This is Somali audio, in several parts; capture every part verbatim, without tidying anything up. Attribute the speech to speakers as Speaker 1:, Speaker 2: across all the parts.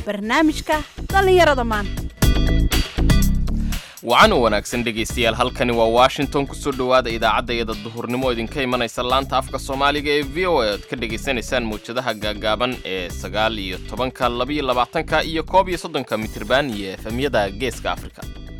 Speaker 1: barnaamijka dhalinyarada maanta.
Speaker 2: wacan wanaagsan dhegeystayaal, halkani waa Washington ku soo dhawaada idaacadda duhurnimo idinka imanaysa laanta afka Soomaaliga ee V O A oo ka dhageysanaysaan muujadaha gaagaaban ee sagaal iyo tobanka, laba iyo labaatanka iyo koob iyo soddonka mitirban iyo efemyada Geeska Afrika.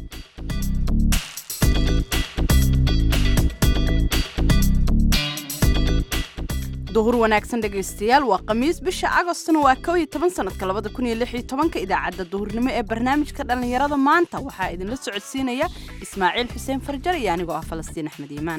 Speaker 1: duhur wanaagsan dhegeystayaal, waa Khamiis bisha Agostna waa kow iyo toban sanadka labada kun iyo lix iyo toban idaacadda duhurnimo ee barnaamijka dhalinyarada maanta waxaa idin la socodsiinaya Ismaaciil Xuseen Farjar iyo anigoo ah Falastiin Axmed Iimaan.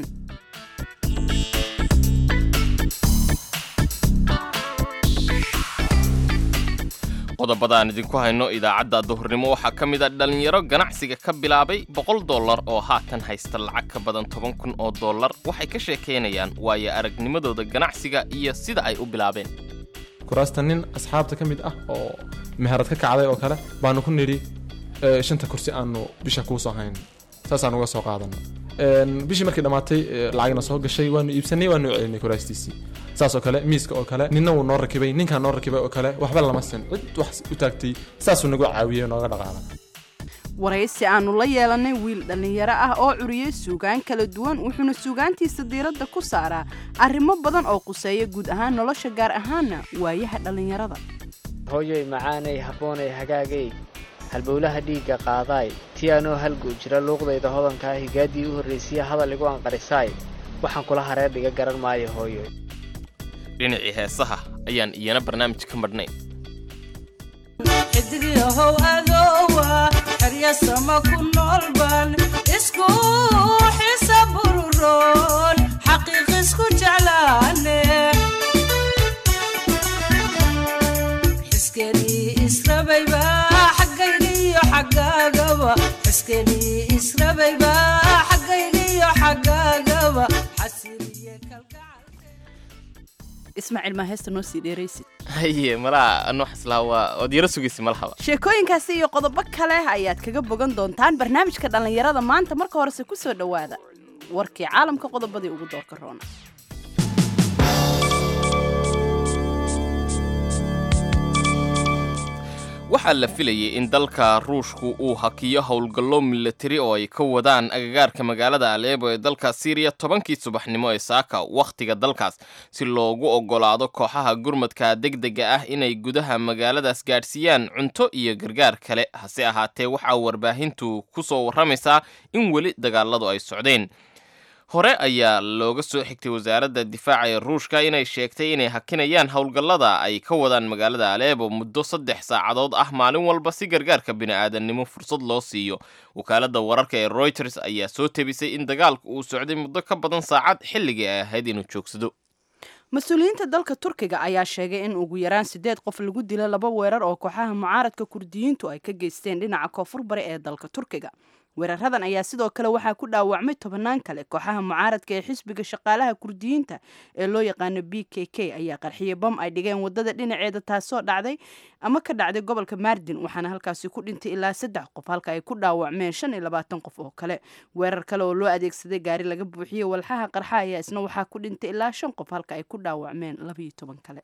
Speaker 2: qodobadaan idinku hayno idaacadda duhurnimo waxaa ka mid ah dhalinyaro ganacsiga ka bilaabay boqol dollar oo haatan haysta lacag ka badan toban kun oo dollar. waxay ka sheekeynayaan waayo aragnimadooda ganacsiga iyo sida ay u bilaabeen.
Speaker 3: kuraasta nin asxaabta ka mid ah oo meherad ka kacday oo kale baanu ku nidhi shanta kursi aanu bisha kuu soo hayn, saasaan uga soo qaadana. bishii markii dhammaatay lacagna soo gashay waanu iibsanay, waanu celinay kuraastiisii. saas oo kale miiska oo kale ninna wuu noo rakibay, ninkaan noo rakibay oo kale waxba lama sin, cid wax u taagtay saasuu nagu caawiyey nooga dhaqaala.
Speaker 1: waraysi aanu la yeelanay wiil dhalinyaro ah oo curiyey suugaan kala duwan, wuxuuna suugaantiisa diiradda ku saaraa arrimo badan oo quseeya guud ahaan nolosha, gaar ahaanna waayaha dhalinyarada.
Speaker 4: hooyoy macaanay habboonay hagaagay halbowlaha dhiigga qaadaay tiyaanoo halgu jira luuqdayda hodankaa higaadii u horraysiya hadal igu anqarisaay waxaan kula hareer dhiga garan maayo hooyoy.
Speaker 2: dhinacii heesaha ayaan iyana barnaamij ka madhnayn.
Speaker 5: xidigiyahow adoowa xeryasama ku noolban isku xisa bururoon xaqiiq isku jeclaane xiskenii israbayba xaggaygiyo xaggaagaba xiskenii israbayba xaggaygiyo xaggaagaba xasiliye kalgacal.
Speaker 1: Ismaaciil ma heesta noo sii dheeraysid.
Speaker 2: haye malaa anoo xaslaa waa ood yara sugaysi malahaba.
Speaker 1: sheekooyinkaasi iyo qodobo kale ayaad kaga bogan doontaan barnaamijka dhalinyarada maanta. marka horese ku soo dhawaada warkii caalamka qodobadii ugu doorka roona.
Speaker 2: waxaa la filayay in dalka ruushku uu hakiyo howlgallo milatari oo ay ka wadaan agagaarka magaalada Aleppo ee dalka Syria tobankii subaxnimo ee saaka wakhtiga dalkaas si loogu ogolaado kooxaha gurmadka degdega ah inay gudaha magaaladaas gaadhsiiyaan cunto iyo gargaar kale. hase ahaatee waxaa warbaahintu ku soo warramaysaa in weli dagaaladu ay socdeen. hore ayaa looga soo xigtay wasaaradda difaaca ee ruushka inay sheegtay inay hakinayaan howlgallada ay ka wadaan magaalada Aleppo muddo saddex saacadood ah maalin walba si gargaarka bini'aadanimo fursad loo siiyo. wakaaladda wararka ee Reuters ayaa soo tebisay in dagaalku uu socday muddo ka badan saacad xilligii ay ahayd inuu joogsado.
Speaker 1: mas-uuliyiinta dalka Turkiga ayaa sheegay in ugu yaraan sideed qof lagu dilay laba weerar oo kooxaha mucaaradka Kurdiyiintu ay ka geysteen dhinaca koonfur bari ee dalka Turkiga. weeraradan ayaa sidoo kale waxaa ku dhaawacmay tobanaan kale. kooxaha mucaaradka ee xisbiga shaqaalaha Kurdiyiinta ee loo yaqaano B K K ayaa qarxiyay bam ay dhigeen wadada dhinaceeda taasoo dhacday ama ka dhacday gobolka Mardin, waxaana halkaasi ku dhintay ilaa saddex qof halka ay ku dhaawacmeen shan iyo labaatan qof oo kale. weerar kale oo loo adeegsaday gaari laga buuxiyey walxaha qarxa ayaa isna waxaa ku dhintay ilaa shan qof halka ay ku dhaawacmeen laba iyo toban kale.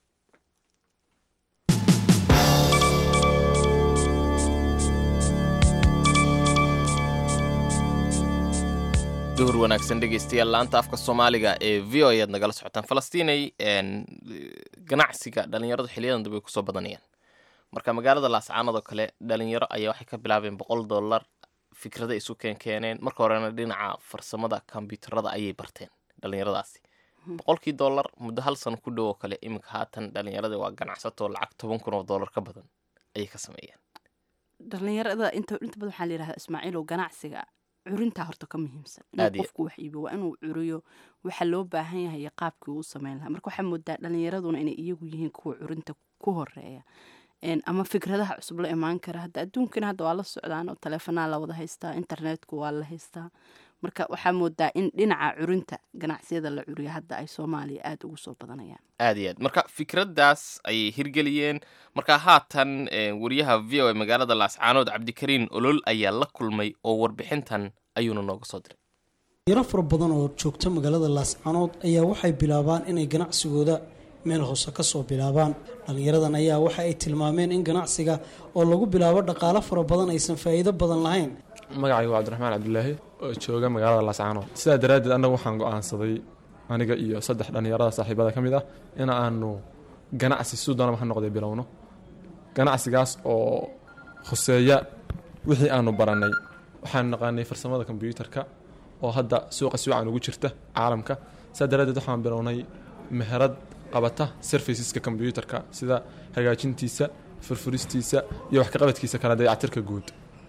Speaker 2: duhur wanaagsan dhegeystayaal, laanta afka Soomaaliga ee V O A aad nagala socotaan. Falastinay ganacsiga dhalinyaradu xiliyadan dib ay ku soo badanayaan. marka magaalada Laascaanood oo kale dhalinyaro ayaa waxay ka bilaabeen boqol dollar fikrada isu keenkeeneen. marka horena dhinaca farsamada kombiyuutarada ayay barteen dhalinyaradaasi. boqolkii dollar muddo hal sano ku dhow oo kale iminka haatan dhalinyarada waa ganacsato lacag toban kun oo dollar ka badan ayay ka sameeyeen.
Speaker 1: dhalinyarada inta inta badan waxaa la yiraahdaa Ismaaciil oo ganacsiga curinta horta ka muhiimsan. inuu qofku wax iibo waa inuu curiyo waxa loo baahan yahay iyo qaabkii uu sameyn lahaa. marka waxaa moodaa dhalinyaraduna inay iyagu yihiin kuwa curinta ku horeeya ama fikradaha cusub la imaan kara. hadda adduunkana hadda waa la socdaan oo taleefanaa la wada haystaa, internetku waa la haystaa. marka waxaa moodaa in dhinaca curinta ganacsiyada la curiyo hadda ay Soomaaliya aad ugu soo badanayaan.
Speaker 2: aad iyo aad marka fikradaas ayay hirgeliyeen. marka haatan wariyaha V O A magaalada Laascaanood Cabdikariin Olol ayaa la kulmay oo warbixintan ayuuna nooga soo diray.
Speaker 6: yaro fara badan oo joogta magaalada Laascaanood ayaa waxay bilaabaan inay ganacsigooda meel hoose ka soo bilaabaan. Dhallinyaradan ayaa waxa ay tilmaameen in ganacsiga oo lagu bilaabo dhaqaale fara badan aysan faa'iido badan lahayn.
Speaker 3: magacaygu waa Cabdiraxmaan Cabdullaahi oo jooga magaalada Laascaanood. sidaa daraaddeed annagu waxaan go'aansaday aniga iyo saddex dhallinyarada saaxiibada ka mid ah in aanu ganacsi sidoo doonaba ha noqday bilowno. ganacsigaas oo khuseeya wixii aanu baranay. waxaan naqaanay farsamada kombiyuutarka oo hadda suuqa si wacan ugu jirta caalamka. sidaa daraaddeed waxaan bilownay meherad qabata serviceska kombiyuutarka sida hagaajintiisa, furfuristiisa iyo wax ka qabadkiisa kala dayactirka guud.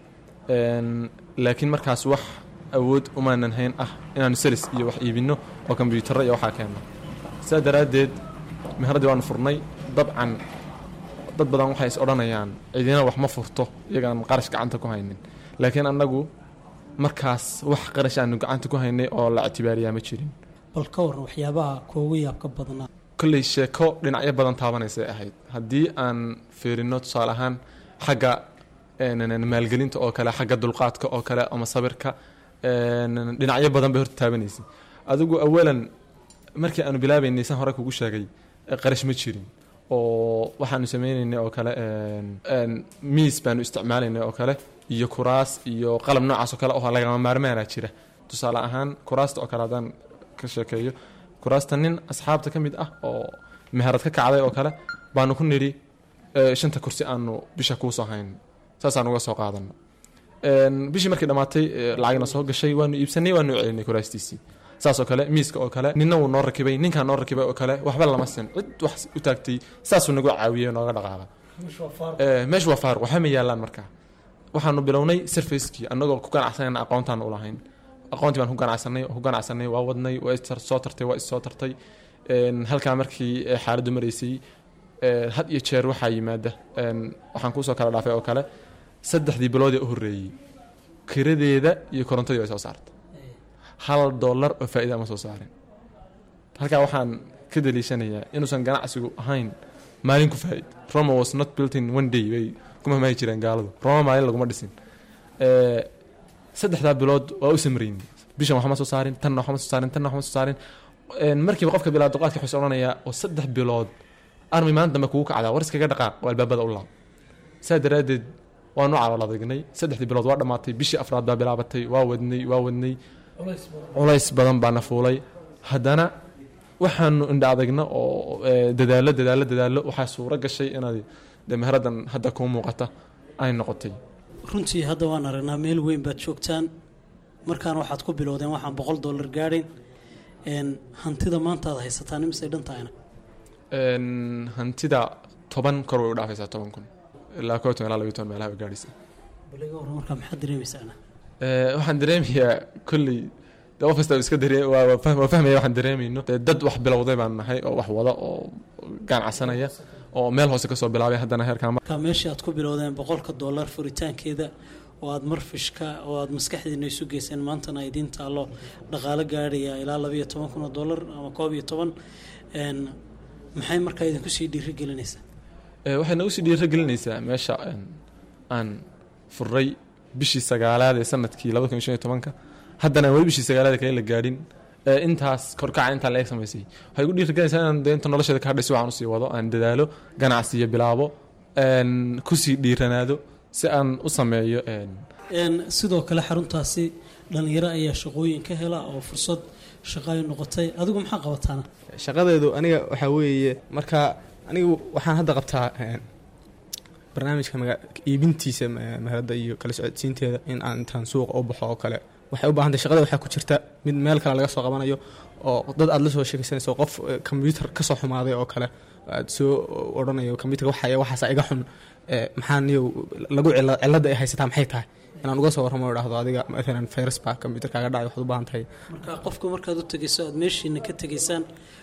Speaker 3: laakiin markaas wax awood umaanan hayn ah inaanu salis iyo wax iibino oo kombiyuutarra iyo waxaa keeno. sidaa daraaddeed meheradii waanu furnay. dabcan dad badan waxay is odhanayaan cidina wax ma furto iyagaan qarash gacanta ku haynin, laakiin annagu markaas wax qarash aanu gacanta ku haynay oo la ictibaariyaa ma jirin.
Speaker 6: bal ka waran waxyaabaha kuugu yaabka badnaa.
Speaker 3: kolley sheeko dhinacyo badan taabanaysay ahayd. haddii aan fiirino tusaale ahaan xagga maalgelinta oo kale, xagga dulqaadka oo kale ama sabirka, dhinacyo badan bay horta taabanaysay. adigu awalan markii aanu bilaabaynay san hore kugu sheegay qarash ma jirin oo waxaanu sameynaynay oo kale miis baanu isticmaalaynay oo kale iyo kuraas iyo qalab noocaas oo kale oo lagama maarmaana jira. tusaale ahaan kuraasta oo kale haddaan ka sheekeeyo, kuraasta nin asxaabta ka mid ah oo meherad ka kacday oo kale baanu ku nidhi shanta kursi aanu bisha kuusoo hayn, saasaan uga soo qaadana. bishii markay dhammaatay lacagna soo gashay waanu iibsanay, waanu celinay kuraastiisii. saas oo kale miiska oo kale ninna wuu noo rakibay, ninkaa noo rakibay oo kale waxba lama sin, cid wax u taagtay saasuu nagu caawiyey nooga dhaqaaqa. meeshu waa faaruq, waxba ma yaalaan. markaa waxaanu bilownay surfacekii annagoo ku ganacsanayna aqoontaan u lahayn. aqoontii baan ku ganacsanay ku ganacsanay waa wadnay, waa soo tartay waa issoo tartay. halkaa markii xaaladdu maraysay had iyo jeer waxaa yimaada waxaan kuusoo kala dhaafay oo kale saddexdii biloodee u horreeyey kiradeeda iyo korontadii ay soo saartay hal dollar oo faa'iida ama soo saarin. halkaa waxaan ka daliishanayaa inuusan ganacsigu ahayn maalin ku faa'iid. Roma was not built in one day bay kuma maahi jireen gaaladu. Roma maalin laguma dhisin. saddexdaa bilood waa u samraynay. bishan waxma soo saarin, tanna waxma soo saarin, tanna waxma soo saarin. markiiba qofka bilaad duqaadka wuxuu odhanayaa oo saddex bilood armi maanta dambe kugu kacdaa war iskaga dhaqaaq oo albaabada u laab. saa daraaddeed waanu calool adegnay. saddexdii bilood waa dhammaatay, bishii afraad baa bilaabatay, waa wadnay waa wadnay culays badan baana fuulay. haddana waxaanu indha adagna oo dadaalo dadaalo dadaalo waxaa suuro gashay inaad de meheradan hadda kuu muuqata ay noqotay.
Speaker 6: runtii hadda waan aragnaa meel weyn baad joogtaan, markaan waxaad ku bilowdeen waxaan boqol dollar gaadhin. hantida maanta aad haysataan imisay dhan tahayna?
Speaker 3: hantida toban kor way u dhaafaysaa, toban kun ilaa koo toban ilaa labiyo toban meelaha way gaadhaysaa.
Speaker 6: baliga hore markaa maxaad dareemaysaana?
Speaker 3: waxaan dareemayaa kolley de qof kasta iska daree waa fahmaya waxaan dareemayno. dad wax bilowday baan nahay oo wax wada oo ganacsanaya oo meel hoose kasoo bilaabay haddana heerkaa
Speaker 6: markaa meeshii aad ku bilowdeen boqolka dollar furitaankeeda oo aad marfishka oo aad maskaxdiina isu geyseen maantana idiin taallo dhaqaalo gaadhaya ilaa labiyo toban kun oo dollar ama koob iyo toban. maxay markaa idinku sii dhiirigelinaysaa?
Speaker 3: waxay nagu sii dhiirigelinaysaa meesha aan furay bishii sagaalaad ee sanadkii labada kun iyo shan iyo tobanka haddana weli bishii sagaalaad kale la gaadhin. intaas korkaca intaa la eeg samaysay waxay ku dhiirigelinaysaa inaan deenta nolosheeda ka hadhayso waxaan usii wado, aan dadaalo, ganacsiyo bilaabo, kusii dhiiranaado si aan u sameeyo.
Speaker 6: sidoo kale xaruntaasi dhalinyaro ayaa shaqooyin ka hela oo fursad shaqo ay noqotay. adigu maxaa qabataana?
Speaker 7: shaqadeedu aniga waxaa weeye markaa anigu waxaan hadda qabtaa barnaamijka iibintiisa meherada iyo kala socodsiinteeda in aan intaan suuqa u baxo oo kale waxay u baahantay. shaqada waxaa ku jirta mid meel kale laga soo qabanayo oo dad aad la soo sheekaysanayso, qof combyuutar ka soo xumaaday oo kale aad soo odhanayo combyuutarka waxaya waxaasa iga xun, maxaa niyow lagu cilada ay haysataa maxay tahay inaan uga soo warramo oo dhahdo adiga maalan virus baa combyuutarkaaga dhacay waxaad u baahan tahay.
Speaker 6: marka qofka markaad u tegayso aad meeshiina ka tegaysaan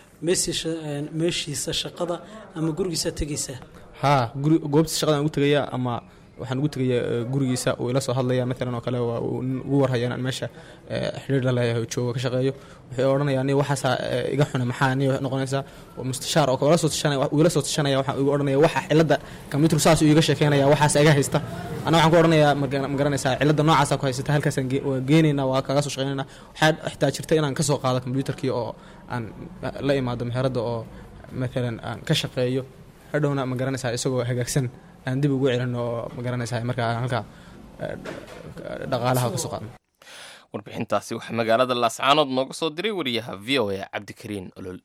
Speaker 6: meeshiisa shaqada ama gurigiisa tegaysaa?
Speaker 7: haa, guri goobtiisa shaqada aan ugu tegayaa ama waxaan ugu tegayaa gurigiisa uu ila soo hadlaya maalan oo kale waa ugu warhaya inaan meesha xiriir la leeyahay oo joogo ka shaqeeyo. wuxuu odhanayaa ni waxaasaa iga xuna maxaa ni noqonaysaa mustashaar oo kala soo tashanaya uu ila soo tashanaya waxaan ugu odhanaya waxa cilada computer saas uu iga sheekeynaya waxaas iga haysta. ana waxaan ku odhanayaa ma garanaysaa cilada noocaas ku haysata halkaasaan geenaynaa waa kaga soo shaqeynaynaa. waxaa xitaa jirta inaan ka soo qaado computerkii oo aan la imaado meherada oo maalan aan ka shaqeeyo hadhowna ma garanaysaa isagoo hagaagsan aan dib ugu celin oo ma garanaysaa markaa aan halkaa dhaqaalaha ka soo qaadno.
Speaker 2: warbixintaasi waxaa magaalada laascaanood nooga soo diray wariyaha v o a cabdikariin olol.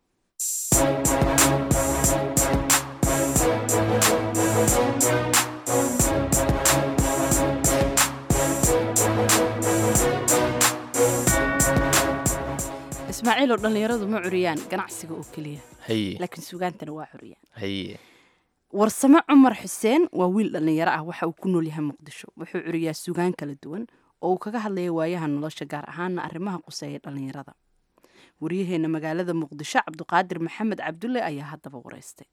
Speaker 1: ismaaciil oo dhallinyaradu ma curiyaan ganacsiga oo keliya
Speaker 2: haye
Speaker 1: laakiin sugaantana waa curiyaan.
Speaker 2: haye
Speaker 1: warsame cumar xuseen waa wiil dhallinyaro ah waxa uu ku nool yahay muqdisho. wuxuu curiyaa sugaan kala duwan oo uu kaga hadlaya waayaha nolosha gaar ahaana arrimaha quseeya dhallinyarada. waryaheena magaalada muqdisho cabdiqaadir maxamed cabdulle ayaa haddaba wareystay.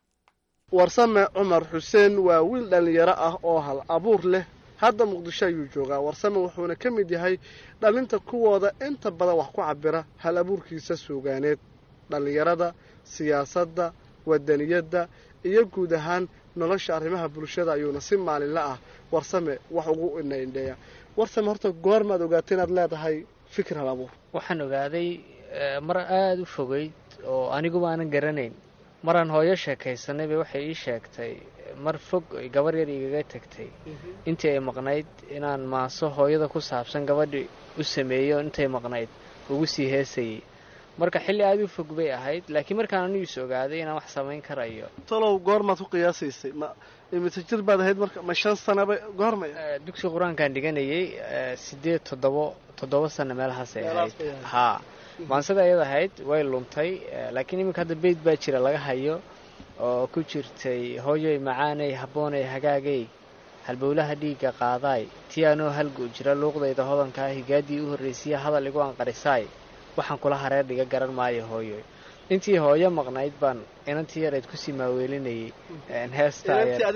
Speaker 8: warsame cumar xuseen waa wiil dhallinyaro ah oo hal abuur leh. hadda muqdisho ayuu joogaa. warsame wuxuuna ka mid yahay dhalinta kuwooda inta badan wax ku cabira hal abuurkiisa suugaaneed. dhallinyarada, siyaasadda, wadaniyadda iyo guud ahaan nolosha arrimaha bulshada ayuuna si maalinla ah warsame wax ugu inaindheeya. warsame horta goormaad ogaatay inaad leedahay fikir hal abuur?
Speaker 4: waxaan ogaaday mar aada u fogeyd oo aniguba aanan garanayn. maraan hooyo sheekaysanay bay waxay ii sheegtay mar fog gabar yar igaga tagtay intii ay maqnayd inaan maaso hooyada ku saabsan gabadhi u sameeyo intay maqnayd ugu sii heesayay. marka xilli aada u fog bay ahayd laakiin markaan anigu is ogaaday inaan wax samayn karayo.
Speaker 8: talow goormaad ku qiyaasaysay? ma imise jir baad ahayd marka? ma shan sanaba goormay?
Speaker 4: dugsi qur-aankaan dhiganayay sideed toddobo toddoba sano meelahaasay ahayd. haa maansada ayad ahayd way luntay laakiin iminka hadda beyd baa jira laga hayo oo ku jirtay hooyoy macaanay habboonay hagaagay halbowlaha dhiigga qaadaay tii anoo halgu jira luuqdayda hodankaa higaadii u horraysiya hadal igu anqarisaay waxaan kula hareer dhiga garan maayo hooyoy. intii hooyo maqnayd baan inantii yarayd kusii maaweelinayay heesta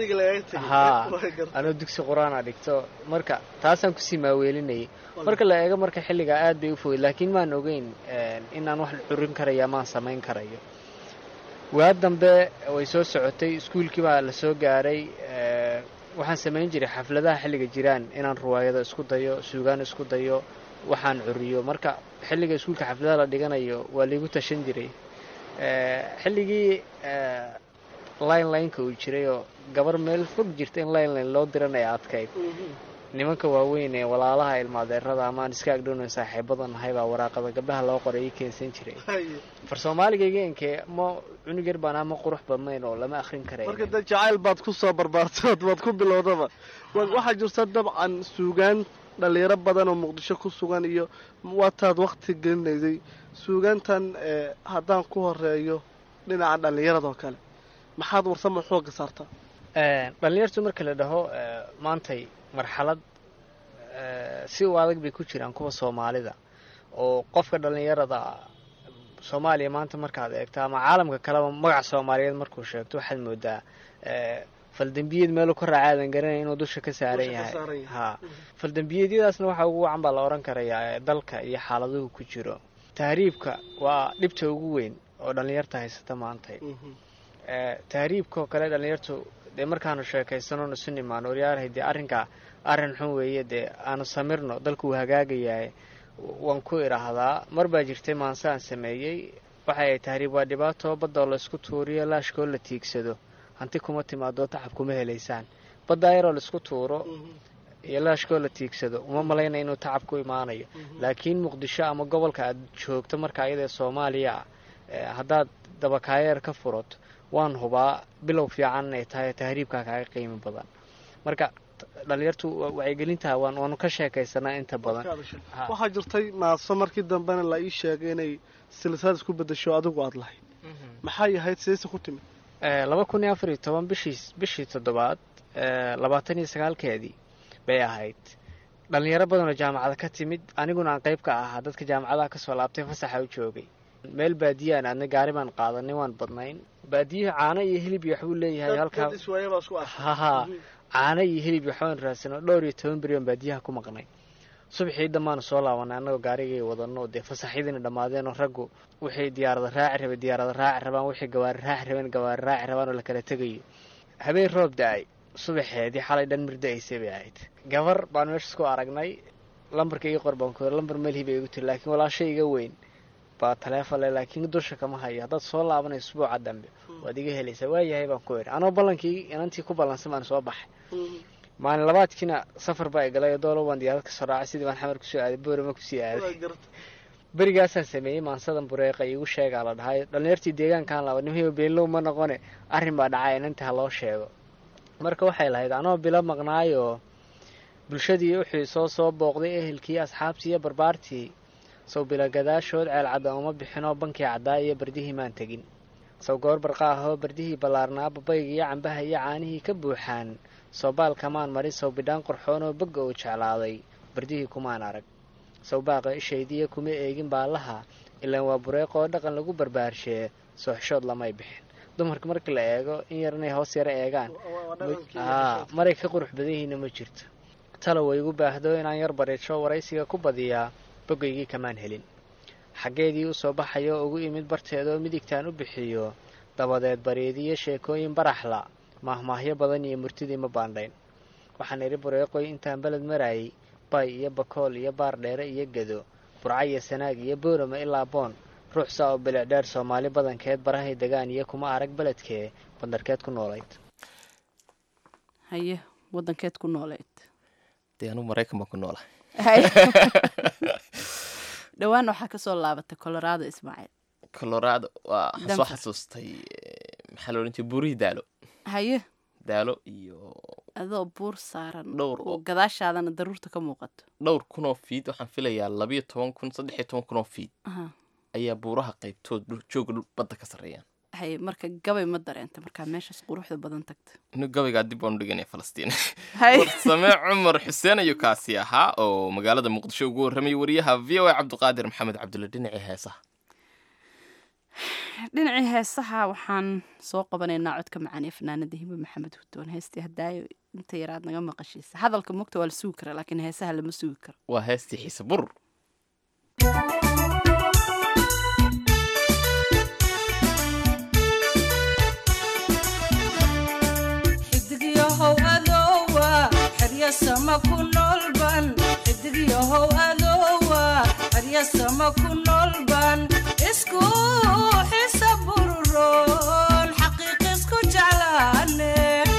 Speaker 4: haa anoo dugsi qur-aan a dhigto marka taasaan kusii maaweelinayay. marka la eego marka xilligaa aad bay u fogay laakiin maan ogeyn inaan wax curin karayo amaan samayn karayo. waa dambe way soo socotay iskuulkii baa la soo gaaray. waxaan samayn jiray xafladaha xilliga jiraan inaan ruwaayado isku dayo suugaan isku dayo waxaan curiyo. marka xilliga iskuulka xafladaha la dhiganayo waa laigu tashan jiray. xilligii line lineka uu jiray oo gabar meel fog jirta in line line loo diran ay adkayd. nimanka waaweyn ee walaalaha ilmaadeerada amaan iska agdhowna saaxiibada nahay baa waraaqada gabdhaha loo qoray ii keensan jiray. far soomaaligaygenkee ma cunug yar baan ama qurux badnayn oo lama akhrin karay.
Speaker 8: marka dee jacayl baad ku soo barbaartood baad ku bilowdaba. waxaa jirta dabcan suugaan dhallinyaro badan oo muqdisho ku sugan iyo waataad wakti gelinaysay suugaantan. haddaan ku horeeyo dhinaca dhallinyaradoo kale maxaad warsamo xooga saartaa?
Speaker 4: dhallinyartu marka la dhaho maantay marxalad si u adag bay ku jiraan kuwa soomaalida oo qofka dhallinyarada soomaaliya maanta markaad eegto ama caalamka kaleba magaca soomaaliyeed markuu sheegto waxaad moodaa faldambiyad meelu ka raacaadan garanay inuu dusha ka saaran yahay. haa faldambiyeedyadaasna waxaa ugu wacan baa la odhan karayaa dalka iyo xaaladuhu ku jiro. tahriibka waa dhibta ugu weyn oo dhallinyarta haysata maantay. tahriibkaoo kale dhallinyartu dee markaanu sheekaysanoon isu nimaano waryaarahay dee arrinkaa arrin xun weeye dee aanu samirno dalku uu hagaagayahay waan ku idhaahdaa. mar baa jirtay maanse aan sameeyey waxay ahayd tahriib waa dhibaato baddoo laysku tuuriyo laashkoo la tiigsado hanti kuma timaadoo tacab kuma helaysaan. baddaa yaroo laisku tuuro iyo laashkoo la tiigsado uma malayna inuu tacab ku imaanayo. laakiin muqdisho ama gobolka aad joogto marka ayadee soomaaliya ah haddaad dabakaayeer ka furato waan hubaa bilow fiican inay tahay tahriibkaa kaaga qiimo badan. marka dhalinyartu wacyigelinta waan waanu ka sheekaysanaa inta badan.
Speaker 8: waxaa jirtay maaso markii dambena la ii sheegay inay silsilad isku bedasho adigu aad lahayd. maxay ahayd sidayse ku timid?
Speaker 4: laba kun iyo afar iyo toban bishii bishii toddobaad labaatan iyo sagaalkeedii bay ahayd. dhalinyaro badanoo jaamacada ka timid aniguna aan qayb ka ahaa dadka jaamacadaha kasoo laabtay fasaxa u joogay. meel baadiyaan aadna gaari baan qaadanay waan badnayn. baadiyaha caano iyo hilib iyo waxbuu leeyahay halkaa. haha caano iyo hilib waxbaan raadsanoo dhowr iyo toban beri aan baadiyaha ku maqnay. subaxii dhammaanu soo laabanay annagoo gaarigay wadano dee fasaxyadiina dhammaadeenoo raggu wixii diyaarada raaci rabay diyaarada raaci rabaan wixii gawaari raaci rabeen gawaari raaci rabaan oo la kala tegayo. habeen roob da-ay subaxeedii xalay dhan mirda aysay bay ahayd. gabar baan meesha isku aragnay lambarka ii qor baan ku lambar melhi bay igu tiri laakiin walaashay iga weyn baa taleefon leh laakiin dusha kama hayo haddaad soo laabanayso usbuuca dambe waad iga helaysaa waayahay baan ku idhi anoo ballankii inantii ku ballansan baan soo baxay maalin labaadkiina safar baa igalay doolo baan diyaarad kasoo raacay sidii baan xamar kusoo aaday boorama kusii aaday berigaasaan sameeyey maansadan bureeqa iigu sheegaa la dhahay dhallinyartii deegaankaan laba nimhiyo beenlow ma noqone arrin baa dhacay inantii ha loo sheego marka waxay lahayd anoo bilo maqnaayoo bulshadii wixii soo soo booqday ehelkii asxaabtii iyo barbaartii sow bila gadaashood ceel cadda uma bixinoo bankii caddaa iyo bardihii maan tegin sow goor barqa ahoo bardihii ballaarnaa babayga iyo cambaha iyo caanihii ka buuxaan sow baalkamaan marin sow bidhaan qorxoonoo bogga uu jeclaaday bardihii kumaan arag sow baaqa ishaydiya kuma eegin baallaha ilaan waa bureeqoo dhaqan lagu barbaarshee soo xishood lamay bixin dumarka markii la eego in yar inay hoos yaro eegaan maray ka qurux badan yihiinna ma jirto talo way igu baahdo inaan yar bariidsho waraysiga ku badiyaa bogaygii kamaan helin xaggeedii u soo baxayo ugu imid barteedoo midigtaan u bixiyo dabadeed bareediyo sheekooyin baraxla maahmaahyo badan iyo murtidii ma baandhayn waxaan idhi bureeqoy intaan beled maraayay bay iyo bakool iyo baar dheere iyo gedo burca iyo sanaag iyo boorama ilaa boon ruux saa oo bilicdheer soomaali badankeed barahay degaan iyo kuma arag beledkee bandarkeed ku noolayd
Speaker 1: haye wadankeed ku nooleyd
Speaker 2: dee anuu maraykan baan ku noolaa
Speaker 1: dhowaan waxaa kasoo laabatay colorado ismaaciil
Speaker 2: colorado waa soo xasuustay maxaa la odhan jiray buurihii daalo
Speaker 1: haye
Speaker 2: daalo iyo
Speaker 1: adoo buur saaran
Speaker 2: dhowr
Speaker 1: oo gadaashaadana daruurta ka muuqato
Speaker 2: dhowr kun oo fiid waxaan filayaa labiyo toban kun saddex iyo toban kun oo fiid ayaa buuraha qaybtood jooga badda ka sarreeyaan
Speaker 1: haye marka gabay ma dareenta markaa meeshaas quruxda badan tagta
Speaker 2: inu gabaygaa dib baanu dhiganaya falastiin samee cumar xuseen ayuu kaasi ahaa oo magaalada muqdisho ugu warramayay wariyaha v o a cabdiqaadir maxamed cabdulle dhinacii heesaha
Speaker 1: dhinacii heesaha waxaan soo qabanaynaa codka macaan ee fanaanada hibe maxamed hudoon heestii hadaayo inta yaraad naga maqashiisa hadalka mugta waa la sugi karaa laakiin heesaha lama sugi karo
Speaker 2: waa heestii xiise bur
Speaker 5: xidigyahow adoowa xeryasama ku noolban xidigyahow adoowa xeryasama ku noolban isku xisa bururoon xaqiiq isku jeclaane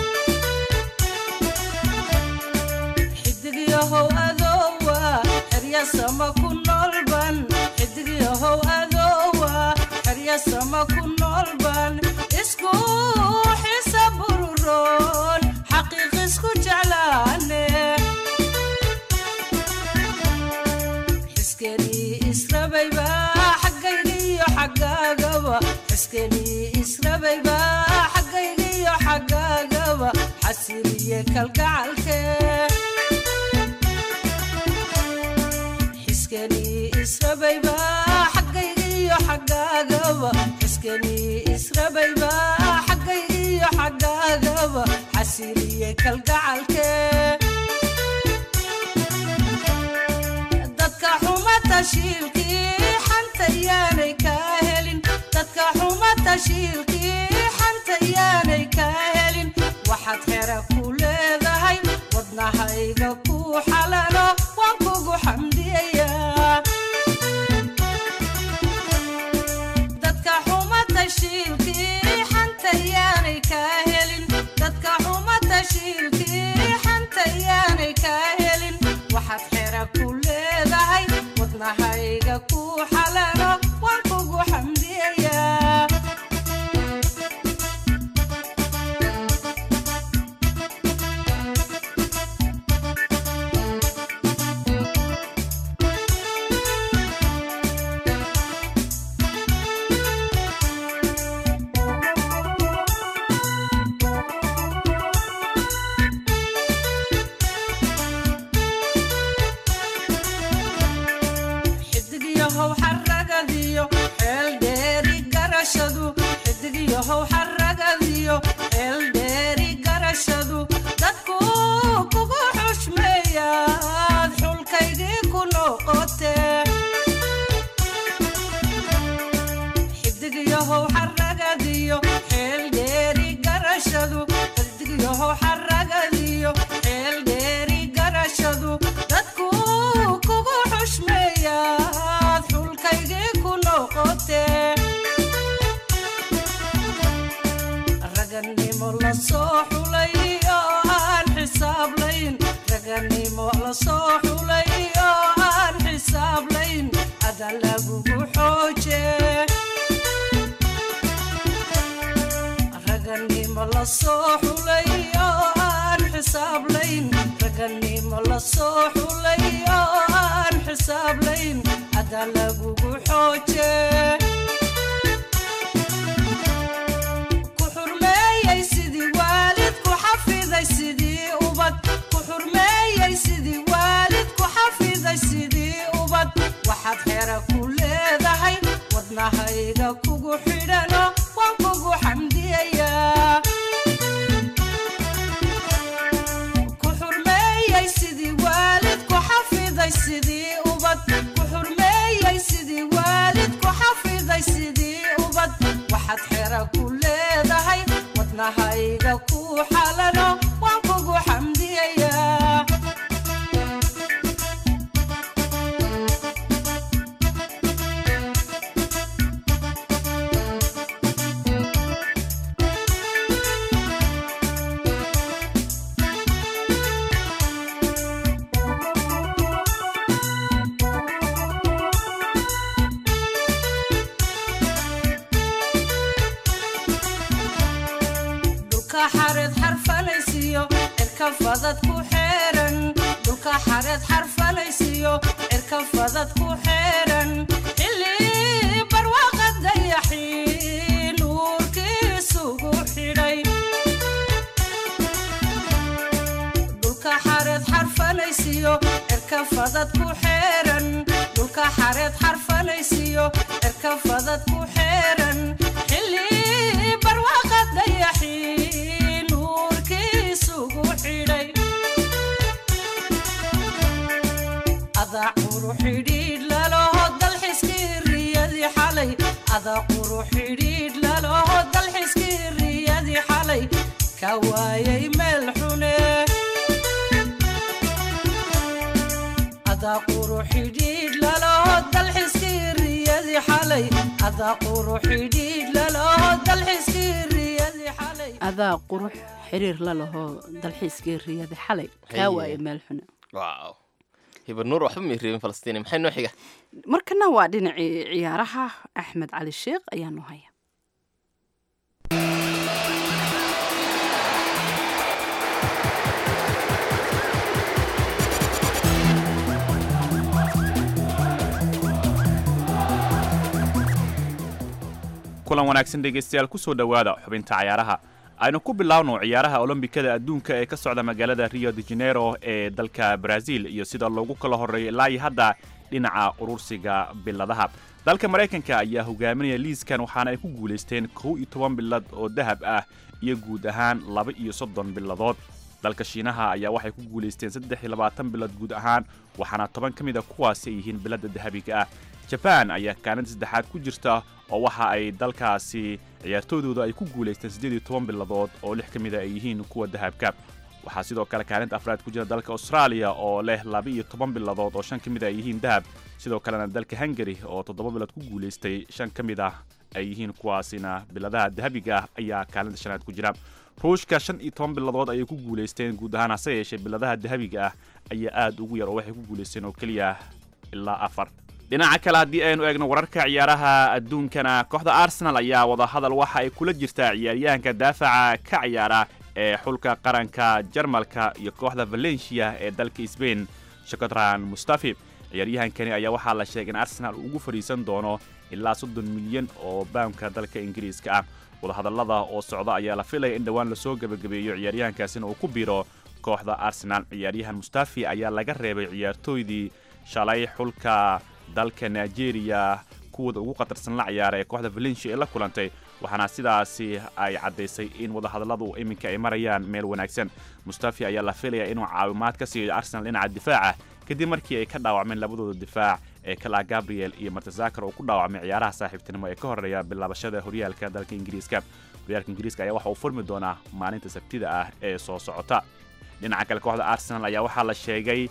Speaker 5: xidigyahow adoowa xeryasama ku noolban xidigyahow adoowa xeryasama ku noolban isku xisa bururoon xaqiiq isku jeclaane xiskenii israbayba xaggaygiyo xaggaagaba xiskenii israbayba xaggaygiyo xaggaagaba xasiliye kalgacalke xiskenii israbayba xaggaygiyo xaggaagaba xiskenii israbayba xaggaygiyo xaggaagaba xasiliye kalgacalke dadka xuma tashiilkii xanta yaanay kaa helin dadka xuma tashiilkii xanta yaanay kaa helin waxaad xera ku leedahay wadnahayga ku xalalo waan kugu xamdiyayaa dadka xuma tashiilkii xanta yaanay kaa helin dadka xuma tashiilkii xanta yaanay kaa helin waxaad xera ku leedahay wadnahayga ku xalalo waan kugu xamdiyayaa xidigyahow xaragadiyo xeel dheeri garashadu xidigyahow xaragadiyo xeel dheeri garashadu dadku kugu xushmeeyaad xulkaygii ku noqotee xidigyahow xaragadiyo xeel dheeri garashadu xidigyahow xaragadiyo xeel dheeri garashadu dadku kugu xushmeeyaad xulkaygii ku noqotee raganimo la soo xulay oo aan xisaab layn raganimo la soo xulay oo aan xisaab layn ada lagugu xooje raganimo la soo xulay oo aan xisaab layn raganimo la soo xulay oo aan xisaab layn ada lagugu xooje sidii ubad ku xurmeeyay sidii waalid ku xafiday sidii ubad waxaad xera ku leedahay wadnahayga kugu xidhano waan kugu xamdiyayaa ku xurmeeyay sidii waalid ku xafiday sidii ubad ku xurmeeyay sidii waalid ku xafiday sidii ubad waxaad xera ku leedahay wadnahayga ku xalano waan kugu xamdiyayaa xareed xarfalaysiyo cirka fadad ku xeeran dhulka xareed xarfalaysiyo cirka fadad ku xeeran xilli barwaaqada dayaxii nuurkiisugu xidhay dhulka xareed xarfalaysiyo cirka fadad ku xeeran dhulka xareed xarfalaysiyo cirka fadad ku xeeran xilli barwaaqada dayaxii ada quruxidhiidh laloho dalxiskii riyadii xalay ada quruxidhiidh laloho dalxiskii riyadii xalay ka waayay meel xune ada quruxidhiidh laloho dalxiskii riyadii xalay ada quruxidhiidh laloho dalxiskii riyadii xalay
Speaker 1: ada qurux xiriir la laho dalxiiskii riyada xalay kaa waaye meel xune
Speaker 2: waaw hibar nuur waxba ma reebin falastiin maxay noo xiga
Speaker 1: markana waa dhinacii ciyaaraha axmed cali sheekh ayaa noo haya
Speaker 9: kulan wanaagsan dhegaystayaal ku soo dhowaada xubinta ciyaaraha aynu ku bilaawno ciyaaraha olombikada adduunka ee ka socda magaalada rio de janeiro ee dalka brazil iyo sida loogu kala horreeyo ilaa iyo hadda dhinaca urursiga biladaha dalka maraykanka ayaa hogaaminaya liiskan waxaana ay ku guulaysteen kow iyo toban bilad oo dahab ah iyo guud ahaan laba iyo soddon biladood dalka shiinaha ayaa waxay ku guulaysteen saddex iyo labaatan bilad guud ahaan waxaana toban ka mid a kuwaasi ay yihiin bilada dahabiga ah jabaan ayaa kaalinta saddexaad ku jirta oo waxa ay dalkaasi ciyaartooydooda ay ku guulaysteen siddeed iyo toban biladood oo lix ka mid a ay yihiin kuwa dahabka waxaa sidoo kale kaalinta afraad ku jira dalka austraaliya oo leh laba iyo toban biladood oo shan ka mid a ay yihiin dahab sidoo kalena dalka hungari oo toddoba bilad ku guulaystay shan ka mid ah ay yihiin kuwaasina biladaha dahabiga ah ayaa kaalinta shanaad ku jira ruushka shan iyo toban biladood ayay ku guulaysteen guud ahaan hase yeeshee biladaha dahabiga ah ayaa aad ugu yar oo waxay ku guulaysteen oo keliya ilaa afar dhinaca kale haddii aynu eegno wararka ciyaaraha adduunkana kooxda arsenal ayaa wadahadal waxa ay kula jirtaa ciyaaryahanka daafaca ka ciyaara ee xulka qaranka jarmalka iyo kooxda valencia ee dalka sbain shakotran mustafi ciyaaryahankani ayaa waxaa la sheegay in arsenal ugu fadhiisan doono ilaa soddon milyan oo baamka dalka ingiriiska ah wadahadallada oo socda ayaa la filaya in dhowaan lasoo gebagabeeyo ciyaaryahankaasina uu ku biiro kooxda arsenal ciyaaryahan mustafi ayaa laga reebay ciyaartooydii shalay xulka dalka nigeria kuwooda ugu khatarsan la ciyaara ee kooxda valencia ee la kulantay waxaana sidaasi ay caddaysay in wadahadalladu iminka ay marayaan meel wanaagsan mustafi ayaa la filayaa inuu caawimaad ka siiyo arsenal dhinaca difaaca kadib markii ay ka dhaawacmeen labadooda difaac ee kala gabriel iyo martezakar oo ku dhaawacmay ciyaaraha saaxiibtinimo ee ka horreeya bilaabashada horyaalka dalka ingiriiska horyaalka ingiriiska ayaa waxa uu furmi doonaa maalinta sabtida ah ee soo socota dhinaca kale kooxda arsenal ayaa waxaa la sheegay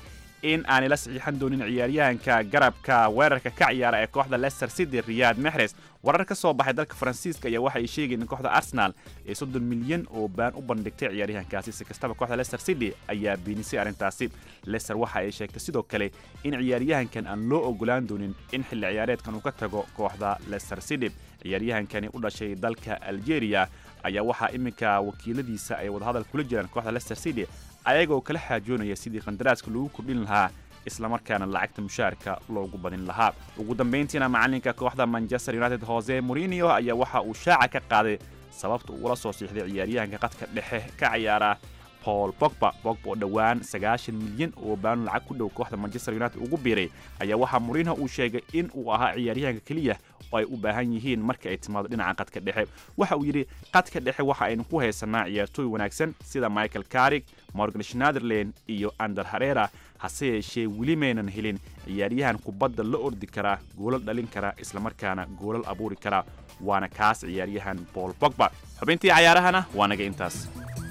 Speaker 9: in aanay la saxiixan doonin ciyaaryahanka garabka weerarka ka ciyaara ee kooxda Leicester City Riyad Mahrez. warar ka soo baxay dalka Faransiiska ayaa waxa ay sheegeen in kooxda Arsenal ay soddon milyan oo baan u bandhigtay ciyaaryahankaasi si kastaba kooxda Leicester City ayaa beenisay arrintaasi. Leicester waxa ay sheegtay sidoo kale in ciyaaryahankan aan loo ogolaan doonin in xilli ciyaareedkan uu ka tago kooxda Leicester City. ciyaaryahankani u dhashay dalka Algeria ayaa waxa iminka wakiiladiisa ay wada hadal kula jiraan kooxda Leicester City ayagoo kala xaajoonaya sidii qandaraaska lagu kordhin lahaa isla markaana lacagta mushaarka loogu badin lahaa. ugu dambeyntiina macalinka kooxda Manchester United Jose Mourinho ayaa waxa uu shaaca ka qaaday sababta uu la soo siixday ciyaaryahanka qadka dhexe ka ciyaara Paul Pogba. Pogba oo dhawaan sagaashan milyan oo baan lacag ku dhow kooxda Manchester United ugu biiray ayaa waxa Mourinho uu sheegay in uu ahaa ciyaaryahanka kaliya oo ay u baahan yihiin marka ay timaado dhinaca qadka dhexe. waxa uu yiri qadka dhexe waxa aynu ku haysanaa ciyaartooy wanaagsan sida Michael Carrick, Morgan Schneiderlin iyo Ander Herrera, hase yeeshee weli maynan helin ciyaaryahan kubadda la ordi kara, goolal dhalin kara, isla markaana goolal abuuri kara, waana kaas ciyaaryahan Paul Pogba. xubintii ciyaarahana waa naga intaas.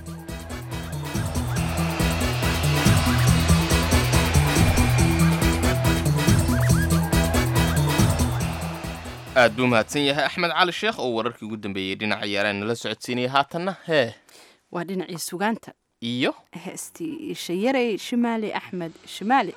Speaker 2: aad buu mahadsan yahay Axmed Cali Sheekh oo wararkii ugu dambeeyay dhinaca ciyaaraha nala socodsiinaya. haatanna hee
Speaker 1: waa dhinacii sugaanta
Speaker 2: iyo
Speaker 1: heestii Shayarey Shimaali Axmed Shimaali.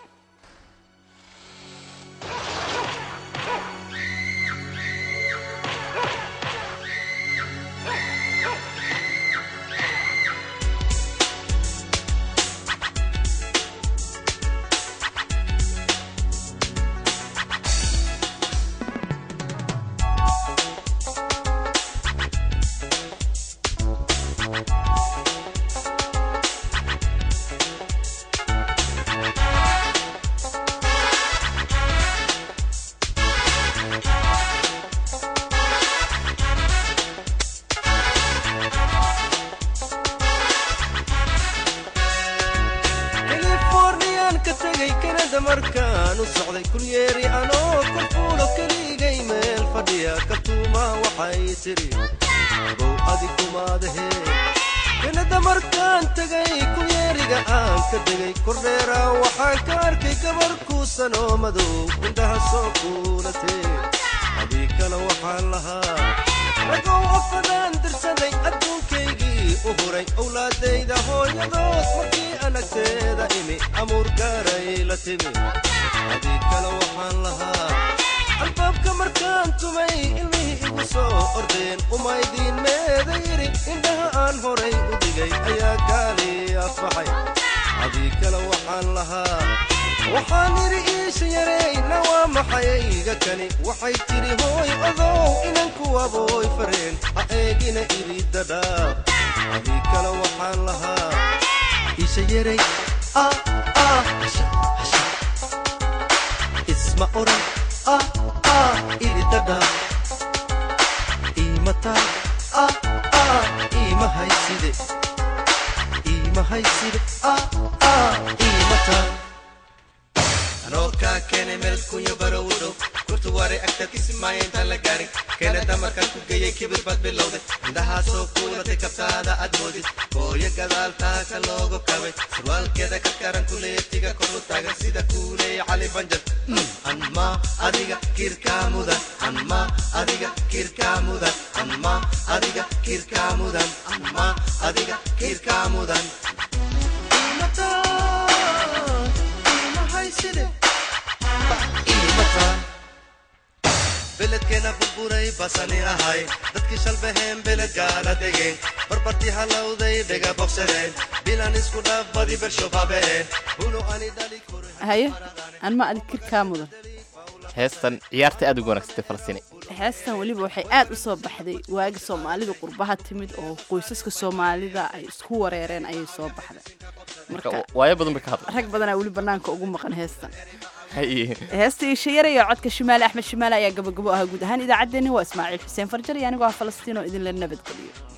Speaker 10: beledkeena burburay basani ahay dadkii shalbaheen beledgaala degeen barbartii halowday dhega bogsadeen bilan isku dhaaf badi bershobaabeen huno ani dhali
Speaker 1: haye aan ma adkirkaa mudan
Speaker 2: heestan ciyaarta aad ugu wanaagsatay Falastiin.
Speaker 1: heestan waliba waxay aad u soo baxday waagi Soomaalida qurbaha timid oo qoysaska Soomaalida ay isku wareereen ay soo baxday
Speaker 2: marka waayo badan bay ka hadlay
Speaker 1: rag badan ay wali banaanka ugu maqan heestan
Speaker 2: haye
Speaker 1: heestii Shayarey codka Shimaali Axmed Shimaali ayaa gabagabo ah guud ahaan idaacadeena waa Ismaaciil Xuseen Farjar iyo anigoo ah Falastiin oo idin la nabad geliyo.